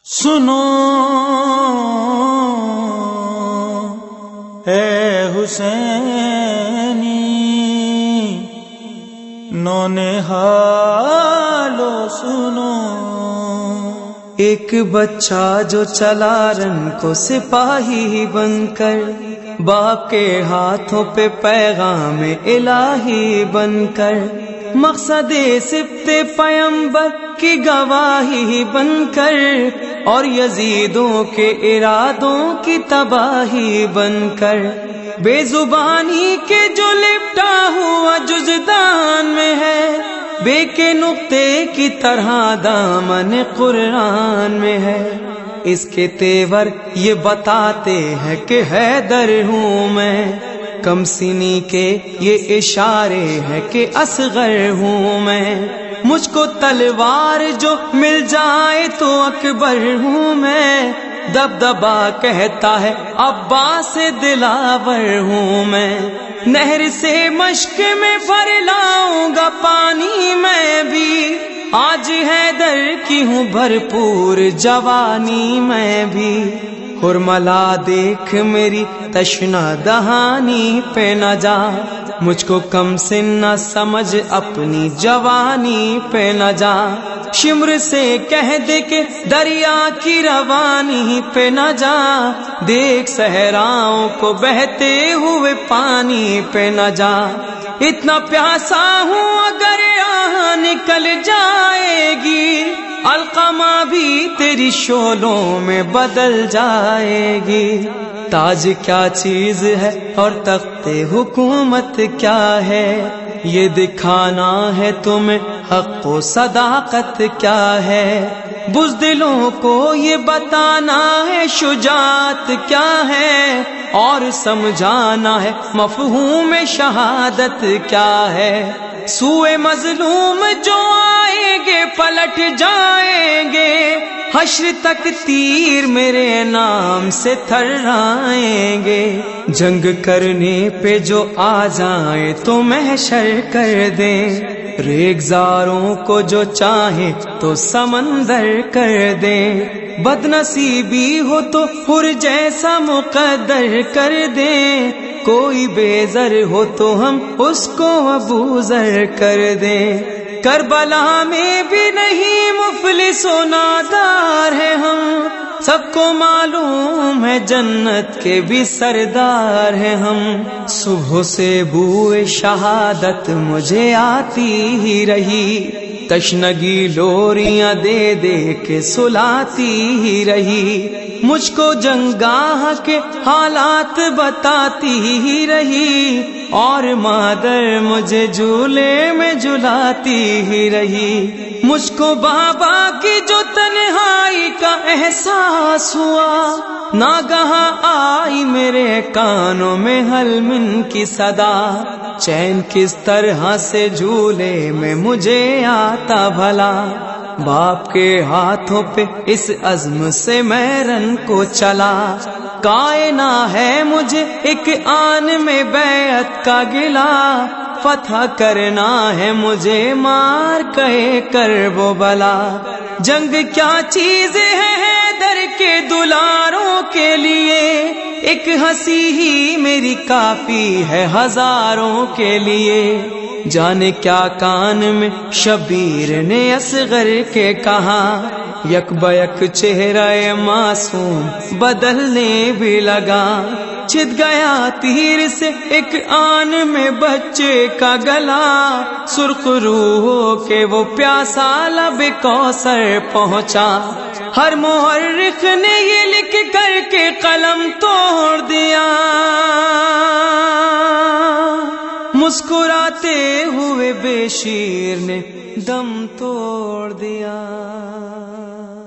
سنو اے حسینی نونہالو سنو، ایک بچہ جو چلا رن کو سپاہی بن کر، باپ کے ہاتھوں پہ پیغام الہی بن کر، مقصد سبت پیمبر کی گواہی بن کر، اور یزیدوں کے ارادوں کی تباہی بن کر، بے زبانی کے جو لپٹا ہوا جزدان میں ہے، بے کے نقطے کی طرح دامن قرآن میں ہے، اس کے تیور یہ بتاتے ہیں کہ حیدر ہوں میں، کم سنی کے یہ اشارے ہیں کہ اصغر ہوں میں، مجھ کو تلوار جو مل جائے تو اکبر ہوں میں، دبدبا کہتا ہے عباس دلاور ہوں میں، نہر سے مشک میں بھر لاؤں گا پانی میں بھی، آج حیدر کی ہوں بھرپور جوانی میں بھی، حرملا دیکھ میری تشنا دہانی پہ نہ جا، مجھ کو کم سن نہ سمجھ اپنی جوانی پہ نہ جا، شمر سے کہہ دے کہ دریا کی روانی پہ نہ جا، دیکھ صحراؤں کو بہتے ہوئے پانی پہ نہ جا، اتنا پیاسا ہوں اگر یہاں نکل جائے گی، علقمہ بھی تیری شعلوں میں بدل جائے گی، تاج کیا چیز ہے اور تخت حکومت کیا ہے، یہ دکھانا ہے تمہیں حق و صداقت کیا ہے، بزدلوں کو یہ بتانا ہے شجاعت کیا ہے، اور سمجھانا ہے مفہوم شہادت کیا ہے، سوئے مظلوم جو آئیں گے پلٹ جائیں گے، حشر تک تیر میرے نام سے تھرائیں گے، جنگ کرنے پہ جو آ جائیں تو محشر کر دیں، ریگزاروں کو جو چاہیں تو سمندر کر دیں، بد نصیبی ہو تو حر جیسا مقدر کر دیں، کوئی بے زر ہو تو ہم اس کو ابو ذر کر دیں، کربلا میں بھی نہیں مفلس و نادار ہے ہم، سب کو معلوم ہے جنت کے بھی سردار ہیں ہم، صبح سے بوئے شہادت مجھے آتی ہی رہی، تشنگی لوریاں دے دے کے سلاتی ہی رہی، مجھ کو جنگاہ کے حالات بتاتی ہی رہی، اور مادر مجھے جھولے میں جھلاتی ہی رہی، مجھ کو بابا کی جو تنہائی کا احساس ہوا، ناگہاں آئی میرے کانوں میں حل من کی صدا، چین کس طرح سے جھولے میں مجھے آتا بھلا، باپ کے ہاتھوں پہ اس عزم سے میں رن کو چلا، کائنا ہے مجھے ایک آن میں بیعت کا گلا، فتح کرنا ہے مجھے مار کہے کرب و بلا، جنگ کیا چیز ہے حیدر کے دلاروں کے لیے، ایک ہنسی ہی میری کافی ہے ہزاروں کے لیے، جانے کیا کان میں شبیر نے اصغر کے کہا، یک بیک چہرہ معصوم بدلنے بھی لگا، چھد گیا تیر سے ایک آن میں بچے کا گلا، سرخ روح ہو کے وہ پیاسا لب کوثر پہنچا، ہر محرک نے یہ لکھ کر کے قلم توڑ دیا، مسکراتے ہوئے بے شیر نے دم توڑ دیا۔